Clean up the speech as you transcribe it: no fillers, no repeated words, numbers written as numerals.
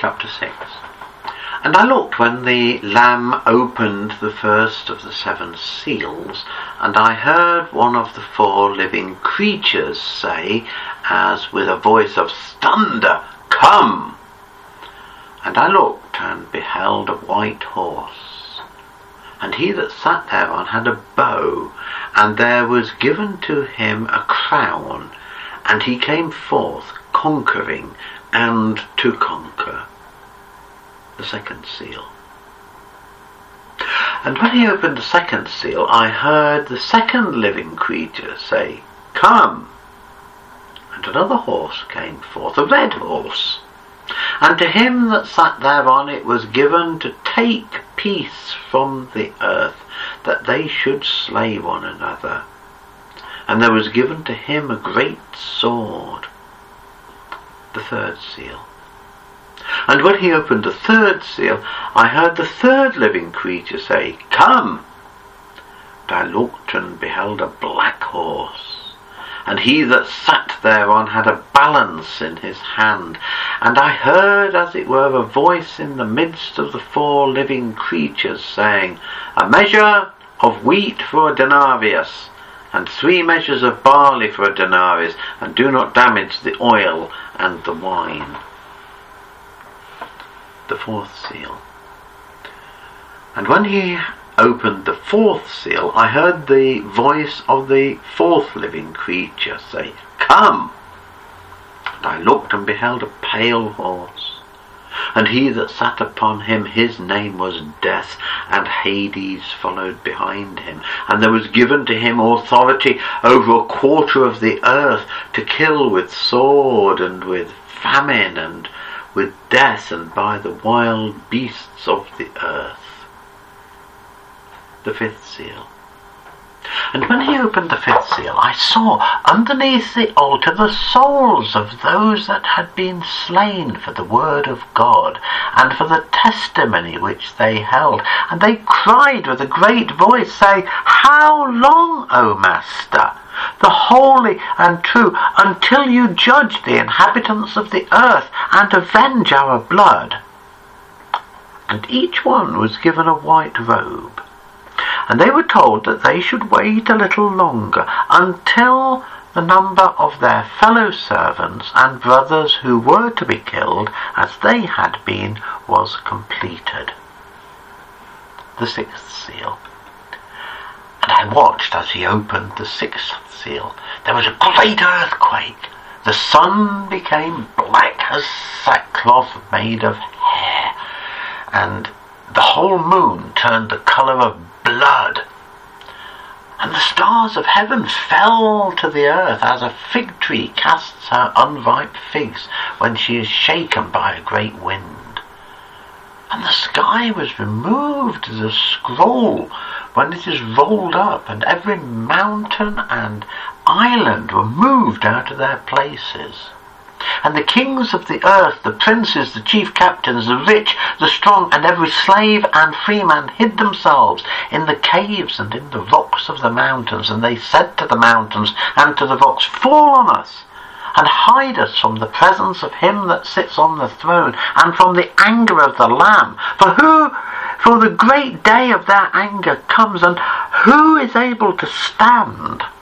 Chapter 6. And I looked when the Lamb opened the first of the 7 seals, and I heard one of the 4 living creatures say, as with a voice of thunder, "Come!" And I looked and beheld a white horse, and he that sat thereon had a bow, and there was given to him a crown, and he came forth conquering and to conquer. The 2nd seal. And when he opened the 2nd seal, I heard the 2nd living creature say, "Come!" And another horse came forth, a red horse, and to him that sat thereon it was given to take peace from the earth, that they should slay one another. And there was given to him a great sword. The 3rd seal. And when he opened the 3rd seal, I heard the 3rd living creature say, "Come!" And I looked and beheld a black horse, and he that sat thereon had a balance in his hand. And I heard as it were a voice in the midst of the 4 living creatures, saying, "A measure of wheat for a denarius, and 3 measures of barley for a denarius, and do not damage the oil and the wine." The 4th seal. And when he opened the 4th seal, I heard the voice of the 4th living creature say, "Come!" And I looked and beheld a pale horse, and he that sat upon him, his name was Death, and Hades followed behind him. And there was given to him authority over a quarter of the earth, to kill with sword and with famine and with death, and by the wild beasts of the earth. The 5th seal. And when he opened the 5th seal, I saw underneath the altar the souls of those that had been slain for the word of God, and for the testimony which they held. And they cried with a great voice, saying, "How long, O Master, the holy and true, until you judge the inhabitants of the earth, and avenge our blood?" And each one was given a white robe. And they were told that they should wait a little longer, until the number of their fellow servants and brothers who were to be killed, as they had been, was completed. The 6th seal. And I watched as he opened the 6th seal. There was a great earthquake. The sun became black as sackcloth made of hair, and the whole moon turned the colour of blood. And the stars of heaven fell to the earth, as a fig tree casts her unripe figs when she is shaken by a great wind. And the sky was removed as a scroll when it is rolled up, and every mountain and island were moved out of their places. And the kings of the earth, the princes, the chief captains, the rich, the strong, and every slave and freeman hid themselves in the caves and in the rocks of the mountains. And they said to the mountains and to the rocks, "Fall on us, and hide us from the presence of him that sits on the throne, and from the anger of the Lamb. For the great day of their anger comes, and who is able to stand?"